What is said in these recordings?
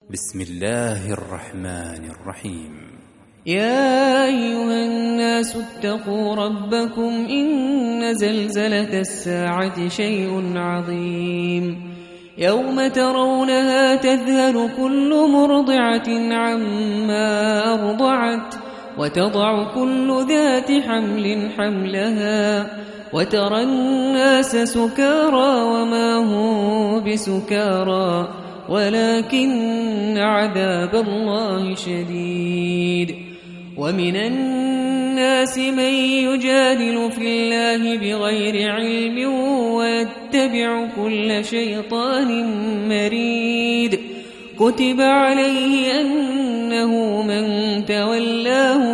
بسم الله الرحمن الرحيم. يا أيها الناس اتقوا ربكم إن زلزلة الساعة شيء عظيم يوم ترونها تذهل كل مرضعة عما أرضعت وتضع كل ذات حمل حملها وترى الناس سكارى وما هم بسكارى ولكن عذاب الله شديد. ومن الناس من يجادل في الله بغير علم ويتبع كل شيطان مريد كتب عليه أنه من تولاه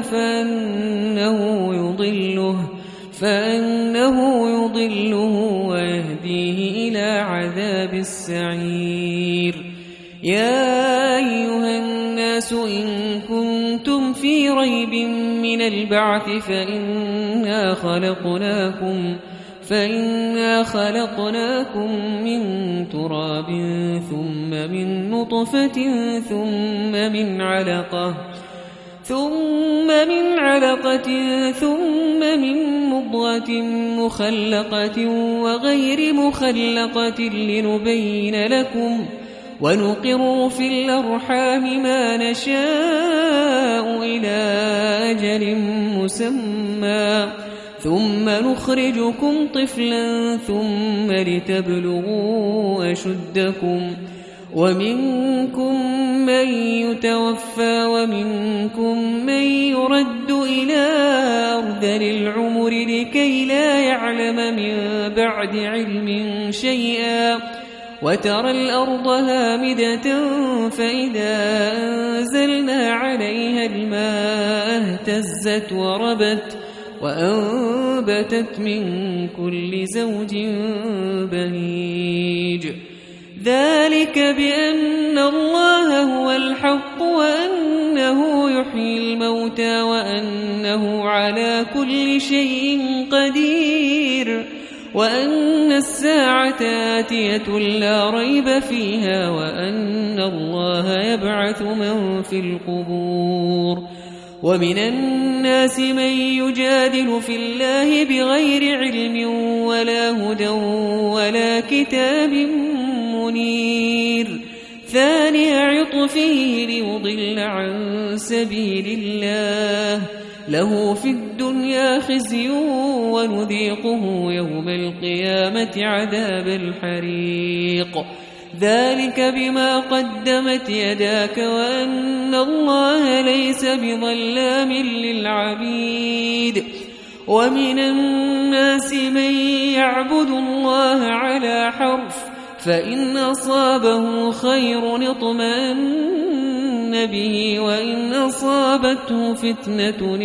فأنه يضله ويهديه إلى عذاب السعير. يا أيها الناس إن كنتم في ريب من البعث فإنا خلقناكم من تراب ثم من نطفة ثم من علقة ثم من مضغة مخلقة وغير مخلقة لنبين لكم ونقر في الأرحام ما نشاء إلى أجل مسمى ثم نخرجكم طفلا ثم لتبلغوا أشدكم ومنكم من يتوفى ومنكم من يرد إلى أرذل العمر لكي لا يعلم من بعد علم شيئا وترى الأرض هامدة فإذا أنزلنا عليها الماء اهتزت وربت وأنبتت من كل زوج بهيج. ذلك بأن الله هو الحق وأنه يحيي الموتى وأنه على كل شيء قدير وأن الساعة آتية لا ريب فيها وأن الله يبعث من في القبور. ومن الناس من يجادل في الله بغير علم ولا هدى ولا كتاب منير ثاني عطفه ليضل عن سبيل الله له في الدنيا خزي ونذيقه يوم القيامة عذاب الحريق. ذلك بما قدمت يداك وأن الله ليس بظلام للعبيد. ومن الناس من يعبد الله على حرف فإن أصابه خير اطمأن به وإن أصابته فتنة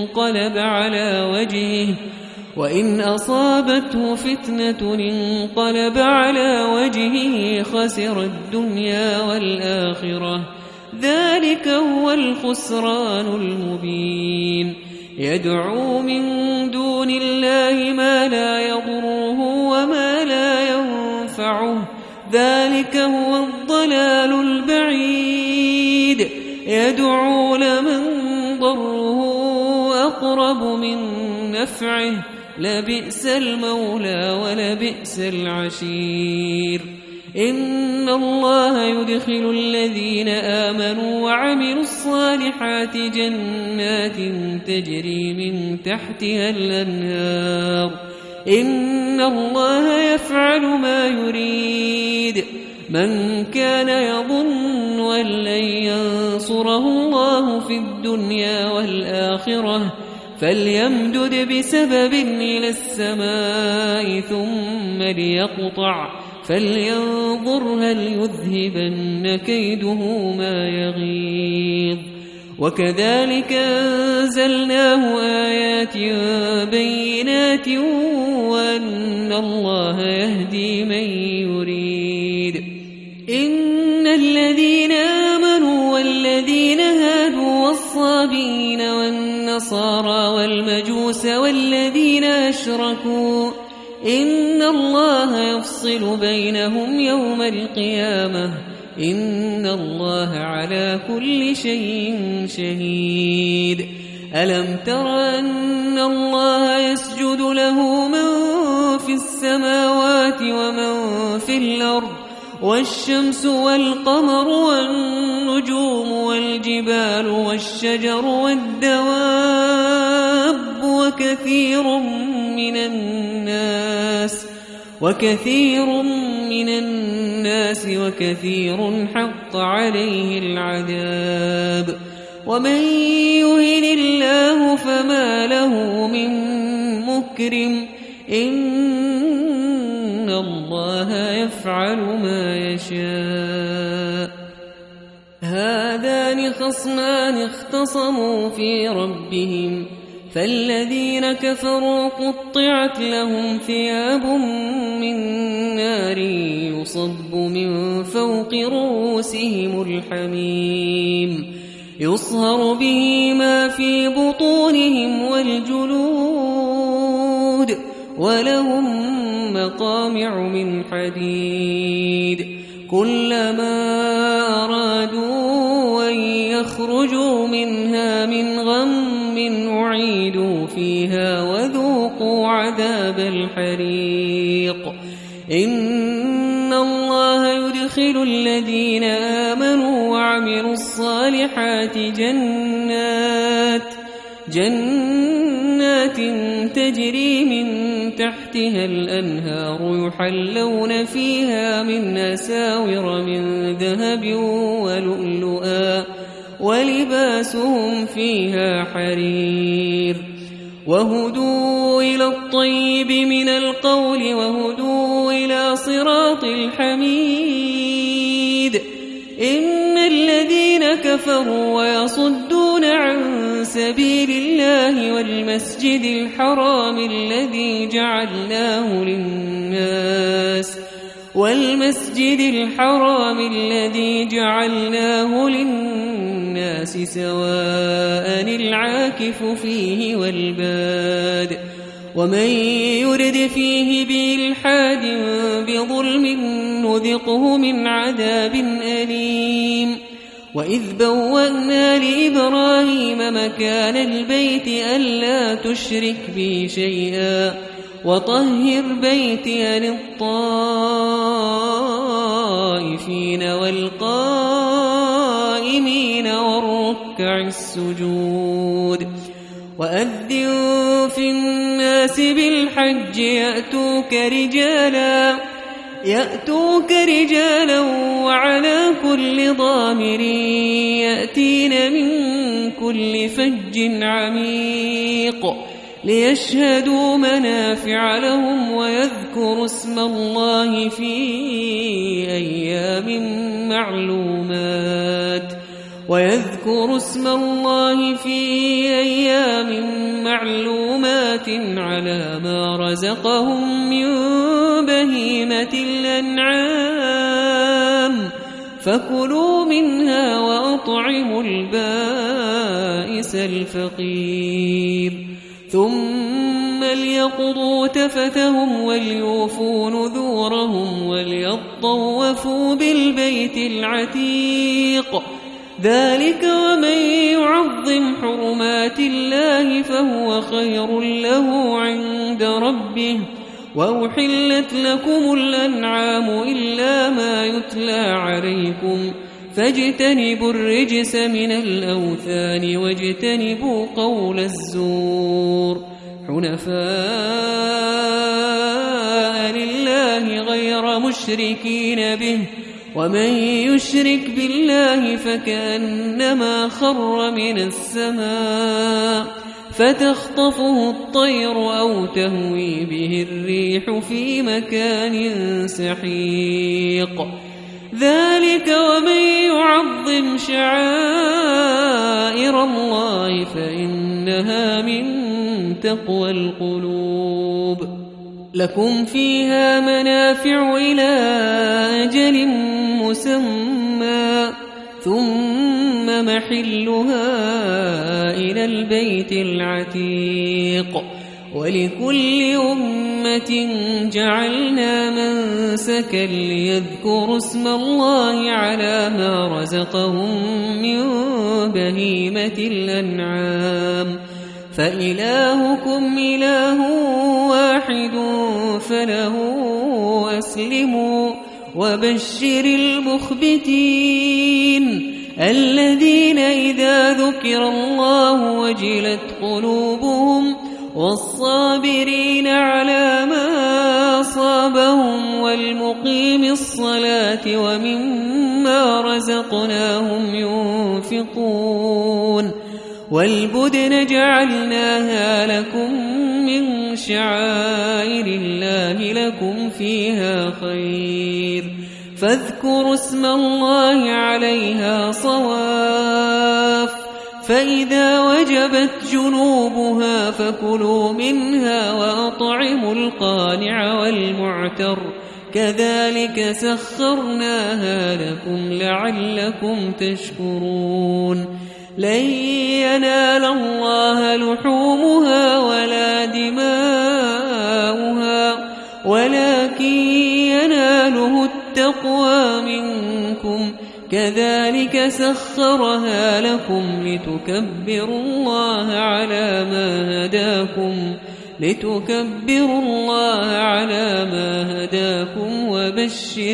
انقلب على وجهه خسر الدنيا والآخرة ذلك هو الخسران المبين. يدعو من دون الله ما لا يضره وما لا ينفعه ذلك هو الضلال البعيد. يدعو لمن ضره أقرب من نفعه لبئس المولى ولبئس العشير. إن الله يدخل الذين آمنوا وعملوا الصالحات جنات تجري من تحتها الأنهار إن الله يفعل ما يريد. من كان يظن أن لن ينصره الله في الدنيا والآخرة فليمدد بسبب إلى السماء ثم ليقطع فلينظر هل يذهبن كيده ما يغيظ. وكذلك أنزلناه آيات بينات وأن الله يهدي من يريد. إن الذين آمنوا والذين هادوا والصابئين والنصارى والمجوس والذين أشركوا إن الله يفصل بينهم يوم القيامة إن الله على كل شيء شهيد ألم تر أن الله يسجد له من في السماوات ومن في الأرض والشمس والقمر والنجوم والجبال والشجر والدواب وكثير من الناس وكثير حق عليه العذاب ومن يهن الله فما له من مكرم إن الله يفعل ما يشاء هذان خصمان اختصموا في ربهم فالذين كفروا قطعت لهم ثياب من نار يصب من فوق رؤوسهم الحميم يصهر به ما في بطونهم والجلود ولهم مقامع من حديد كلما أرادوا أن يخرجوا منها من غم أعيدوا فيها وذوقوا عذاب الحريق إن الله يدخل الذين آمنوا وعملوا الصالحات جنات تجري من تحتها الأنهار يحلون فيها من أساور من ذهب ولؤلؤا ولباسهم فيها حرير وهدوا إلى الطيب من القول وهدوا إلى صراط الحميد إن الذين كفروا ويصدون عن سبيل الله والمسجد الحرام الذي جعلناه للناس سواء العاكف فيه والباد ومن يرد فيه بإلحاد بظلم نذقه من عذاب أليم وإذ بوأنا لإبراهيم مكان البيت ألا تشرك بي شيئا وطهر بيتي للطائفين والقائمين والركع السجود وأذن في الناس بالحج يأتوك رجالا وعلى كل ضامر يأتين من كل فج عميق ليشهدوا منافع لهم ويذكروا اسم الله في أيام معلومات على ما رزقهم من بهيمة الأنعام فكلوا منها وأطعموا البائس الفقير ثم ليقضوا تفتهم وليوفوا نذورهم وليطوفوا بالبيت العتيق ذلك ومن يعظم حرمات الله فهو خير له عند ربه وأحلت لكم الأنعام إلا ما يتلى عليكم فاجتنبوا الرجس من الأوثان واجتنبوا قول الزور حنفاء لله غير مشركين به ومن يشرك بالله فكأنما خر من السماء فتخطفه الطير أو تهوي به الريح في مكان سحيق ذلك ومن يعظم شعائر الله فإنها من تقوى القلوب لكم فيها منافع إلى أجل مسمى ثم محلها إلى البيت العتيق ولكل أمة جعلنا منسكا ليذكروا اسم الله على ما رزقهم من بهيمة الأنعام فإلهكم إله واحد فله أسلموا وبشر المخبتين الذين إذا ذكر الله وجلت قلوبهم والصابرين على ما أصابهم والمقيم الصلاة ومما رزقناهم ينفقون والبدن جعلناها لكم من شعائر الله لكم فيها خير فاذكروا اسم الله عليها صواف فإذا وجبت جنوبها فكلوا منها وأطعموا القانع والمعتر كذلك سخرناها لكم لعلكم تشكرون لن ينال الله لحومها ولا دماؤها ولكن يناله التقوى منكم كذلك سخرها لكم لتكبروا الله على ما هداكم وبشر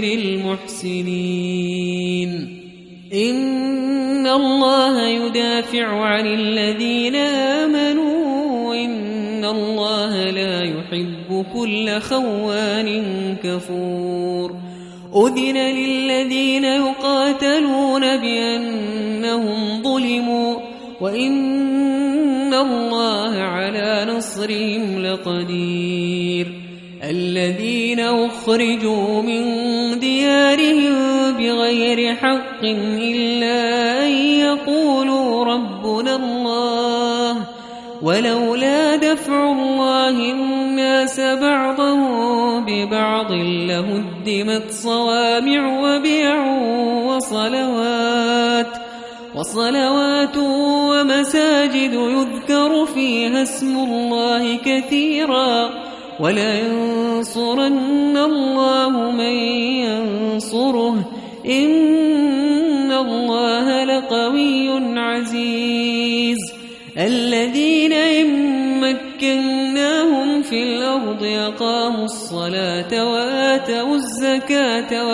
المحسنين إن الله يدافع عن الذين آمنوا إن الله لا يحب كل خوان كفور أذن للذين يقاتلون بأنهم ظلموا وإن الله على نصرهم لقدير الذين أخرجوا من ديارهم بغير حق إلا أن يقولوا ربنا الله ولولا دفع الله الناس بعضهم ببعض لهدمت صوامع وبيع وصلوات ومساجد يذكر فيها اسم الله كثيرا ولينصرن الله من ينصره إن الله لقوي عزيز الذين إن مكناهم في الأرض أقاموا الصلاة وآتوا الزكاة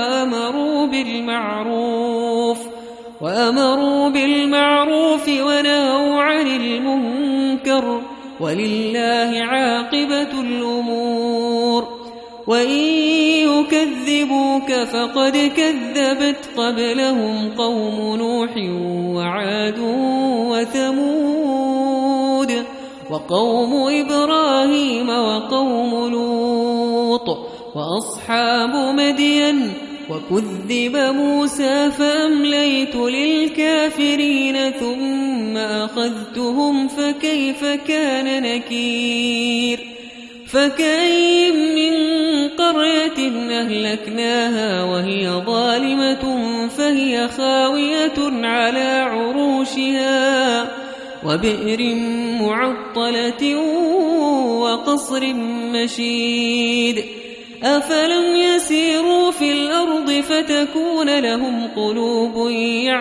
وأمروا بالمعروف ونهوا عن المنكر ولله عاقبة الأمور وإن يكذبوك فقد كذبت قبلهم قوم نوح وعاد وثمود وقوم إبراهيم وقوم لوط وأصحاب مدين وكذب موسى فأمليت للكافرين ثم أخذتهم فكيف كان نكير فكأين من قرية أهلكناها وهي ظالمة فهي خاوية على عروشها وبئر معطلة وقصر مشيد أفلم يسيروا في الأرض فتكون لهم قلوب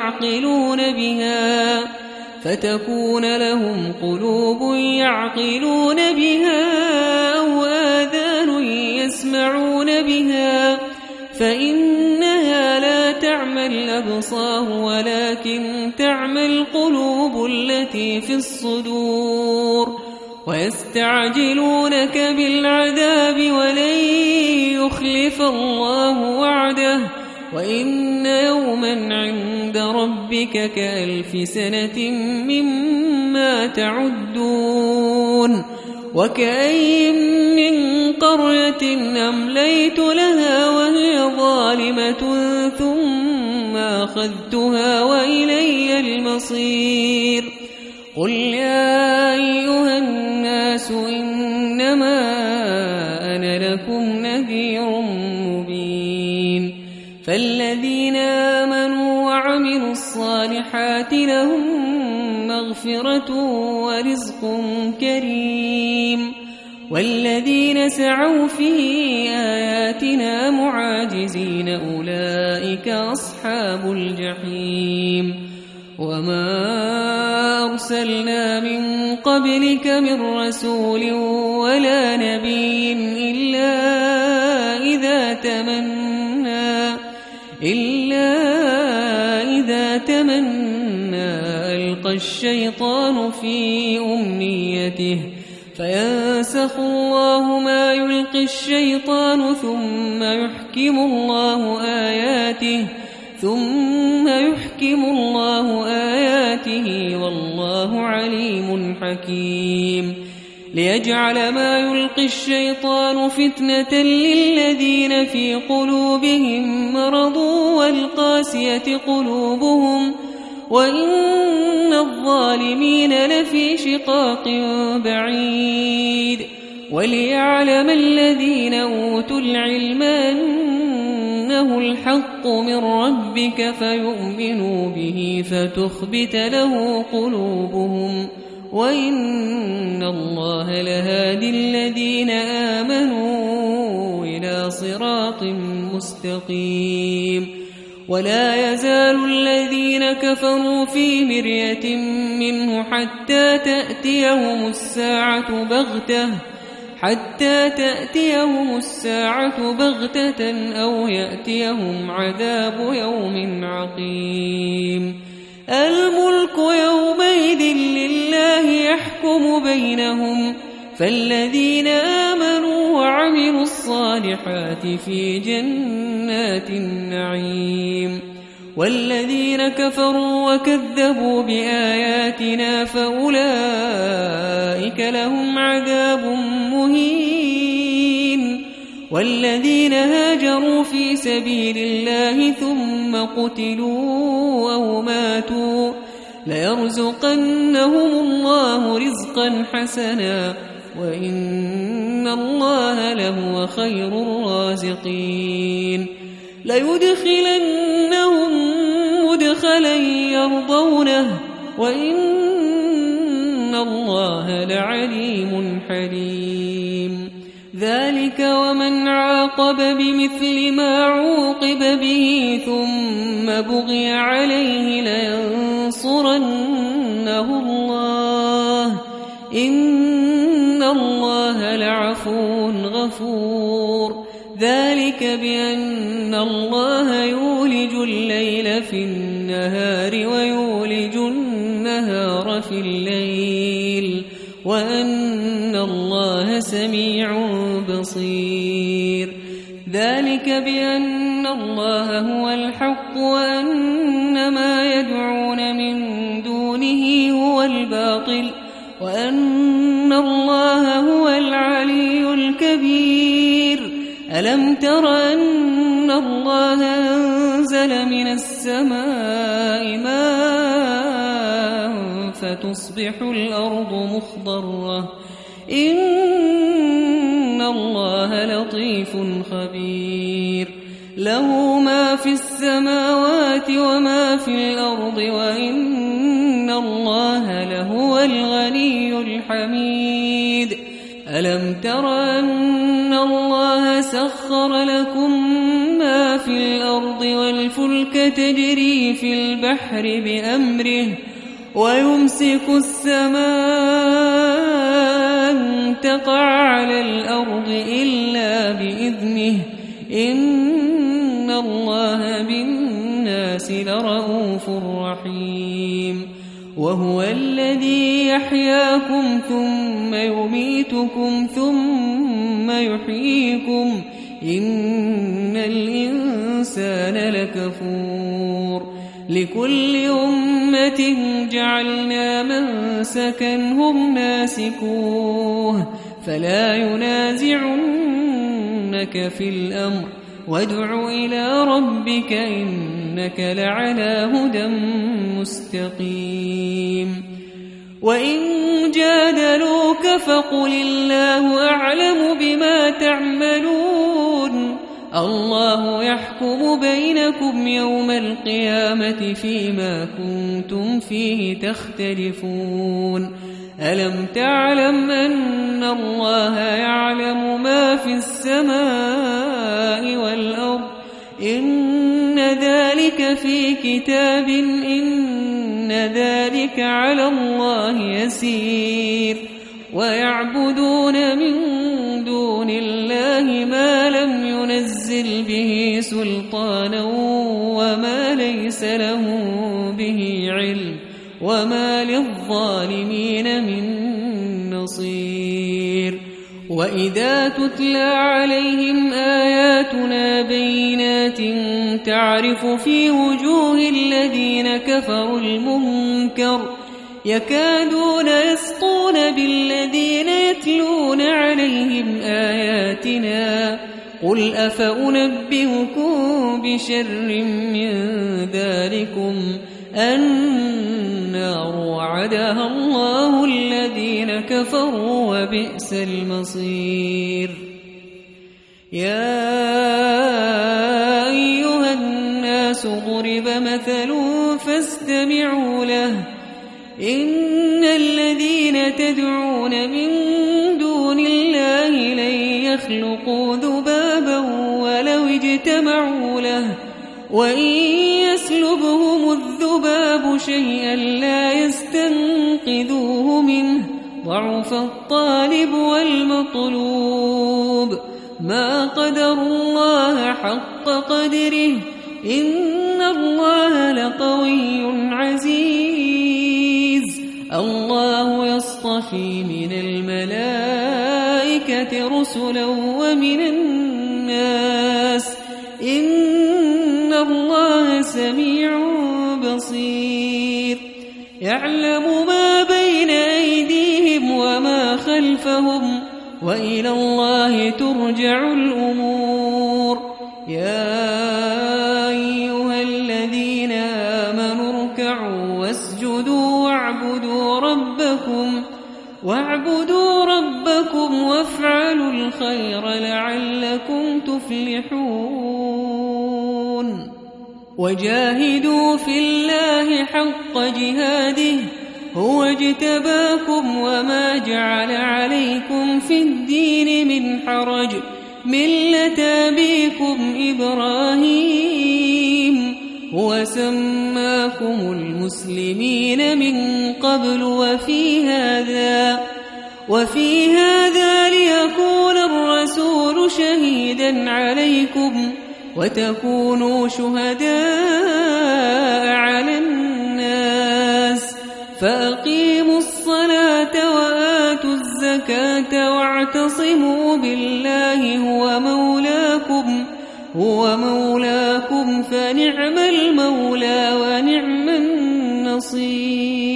يعقلون بها أو آذان يسمعون بها فإنها لا تعمى الأبصار ولكن تعمى القلوب التي في الصدور ويستعجلونك بالعذاب ولن يخلف الله وعده وإن يوما عند ربك كألف سنة مما تعدون وكأين من قرية أمليت لها وهي ظالمة ثم أخذتها وإلي المصير قل يا أيها الناس إنما أنا لكم نذير مبين فالذين آمنوا وعملوا الصالحات لهم مغفرة ورزق كريم والذين سعوا في آياتنا معاجزين أولئك أصحاب الجحيم وما أرسلنا من قبلك من رسول ولا نبي إلا إذا تمنى ألقى الشيطان في أمنيته فينسخ الله ما يلقي الشيطان ثم يحكم الله آياته والله عليم حكيم ليجعل ما يلقي الشيطان فتنة للذين في قلوبهم مرض والقاسية قلوبهم وإن الظالمين لفي شقاق بعيد وليعلم الذين أوتوا العلم أنه الحق من ربك فيؤمنوا به فتخبت له قلوبهم وإن الله لهادي الذين آمنوا إلى صراط مستقيم ولا يزال الذين كفروا في مرية منه حتى تأتيهم الساعة بغتة أو يأتيهم عذاب يوم عقيم الملك يومئذ لله يحكم بينهم فالذين آمنوا وعملوا الصالحات في جنات النعيم والذين كفروا وكذبوا بآياتنا فأولئك لهم عذاب مهين والذين هاجروا في سبيل الله ثم قتلوا أو ماتوا ليرزقنهم الله رزقا حسنا وإن الله لهو خير الرازقين ليدخلنهم مدخلا يرضونه وإن الله لعليم حليم ذلك ومن عاقب بمثل ما عوقب به ثم بغي عليه لينصرنه الله إن الله لعفو غفور ذلك بأن الله يولج الليل في النهار ويولج النهار في الليل وأن الله سميع بصير ذلك بأن الله هو الحق وأن ما يدعون من دونه هو الباطل وأن الله هو العلي الكبير ألم تر أن الله أنزل من السماء ماء فتصبح الأرض مخضرة إن الله لطيف خبير له ما في السماوات وما في الأرض وإن الله لهو الغني الحميد ألم تر أن الله سخر لكم ما في الأرض والفلك تجري في البحر بأمره ويمسك السماء أن تقع على الأرض إلا بإذنه إن الله بالناس لرءوف رحيم وهو الذي يحياكم ثم يميتكم ثم يحييكم إن الإنسان لكفور لكل أمة جعلنا منسكا هم ناسكوه فلا ينازعنك في الأمر وادع إلى ربك إنك لعلى هدى مستقيم وإن جادلوك فقل الله أعلم بما تعملون الله يحكم بينكم يوم القيامة فيما كنتم فيه تختلفون ألم تعلم أن الله يعلم ما في السماء والأرض إن ذلك في كتاب إن ذلك على الله يسير ويعبدون من دون الله ما لم ينزل به سلطانا وما ليس له به علم وما للظالمين من نصير وإذا تتلى عليهم آياتنا بينات تعرف في وجوه الذين كفروا المنكر يكادون يسطون بالذين يتلون عليهم آياتنا قل أفأنبئكم بشر من ذلكم النار وعدها الله الذين كفروا وبئس المصير يا أيها الناس ضرب مثل فاستمعوا له إن الذين تدعون من دون الله لن يخلقوا ذبابا ولو اجتمعوا له وإن يسلبهم الذباب شيئا لا يستنقذوه منه ضعف الطالب والمطلوب ما قدر الله حق قدره إن الله لقوي عزيز الله يصطفي من الملائكة رسلا ومن الناس إن الله سميع بصير يعلم ما بين أيديهم وما خلفهم وإلى الله ترجع الأمور يا أيها الذين آمنوا اركعوا واسجدوا واعبدوا ربكم وافعلوا الخير لعلكم تفلحون وجاهدوا في الله حق جهاده هو اجتباكم وما جعل عليكم في الدين من حرج ملة أبيكم إبراهيم هو سماكم المسلمين من قبل وفي هذا ليكون الرسول شهيدا عليكم وتكونوا شهداء على الناس فأقيموا الصلاة وآتوا الزكاة واعتصموا بالله هو مولاكم فنعم المولى ونعم النصير